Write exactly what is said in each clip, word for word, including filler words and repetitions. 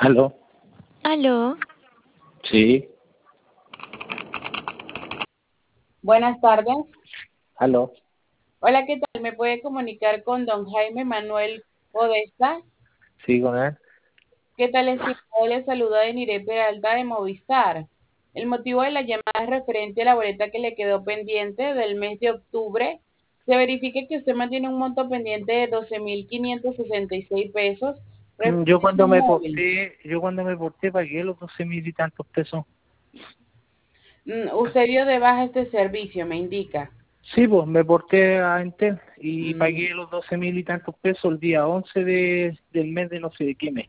¿Aló? Aló, Sí, Buenas tardes. aló. Hola, ¿qué tal? ¿Me puede comunicar con don Jaime Manuel Podesta? Sí, con él. ¿Qué tal, estimado? Le saluda de Niré Peralta de Movistar. El motivo de la llamada es referente a la boleta que le quedó pendiente del mes de octubre. Se verifique que usted mantiene un monto pendiente de doce mil quinientos sesenta y seis pesos Mm, Yo referente a cuando su me móvil. porté, yo cuando me porté pagué los doce mil y tantos pesos. Mm, Usted dio de baja este servicio, me indica. Sí, pues me porté a Entel y Mm, pagué los doce mil y tantos pesos el día once de, del mes de no sé de qué mes.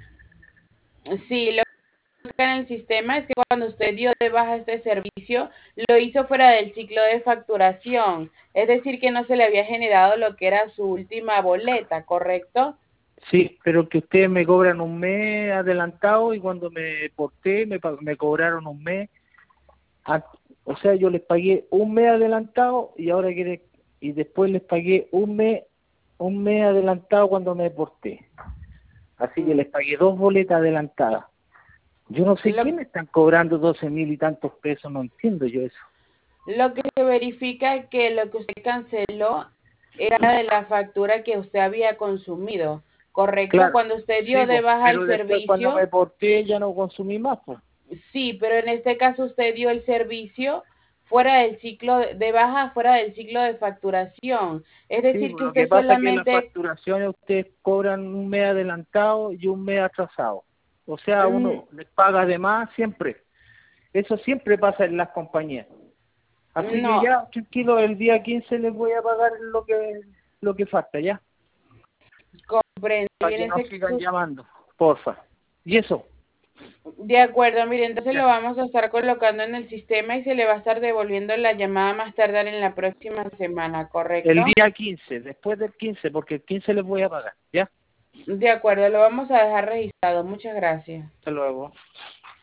Sí, lo en el sistema es que cuando usted dio de baja este servicio, lo hizo fuera del ciclo de facturación, es decir, que no se le había generado lo que era su última boleta, ¿correcto? Sí, pero que ustedes me cobran un mes adelantado y cuando me porté me, pa- me cobraron un mes. a- O sea, yo les pagué un mes adelantado y ahora quiere y después les pagué un mes un mes adelantado cuando me porté. Así que Mm. les pagué dos boletas adelantadas. Yo no sé Lo, qué me están cobrando doce mil y tantos pesos, no entiendo yo eso. lo que se verifica es que lo que usted canceló era de la factura que usted había consumido, ¿correcto? Claro, Cuando usted dio sí, de po, baja el pero después cuando servicio, me porté ya no consumí más, pues. sí, pero en este caso usted dio el servicio fuera del ciclo de de baja, fuera del ciclo de facturación. Es Sí, decir, pues que lo que usted pasa es que las solamente, facturaciones ustedes cobran un mes adelantado y un mes atrasado. O sea, mm, uno les paga de más siempre. Eso siempre pasa en las compañías. Así que no, ya, tranquilo, el día quince les voy a pagar lo que lo que falta, ya. comprendo. Y Para en que no este sigan caso, llamando, porfa. Y eso, de acuerdo, mire, entonces lo ya. vamos a estar colocando en el sistema y se le va a estar devolviendo la llamada más tardar en la próxima semana, El ¿correcto? día quince, después del quince, porque el quince les voy a pagar, ¿ya? De acuerdo, lo vamos a dejar registrado. Muchas gracias. Hasta luego.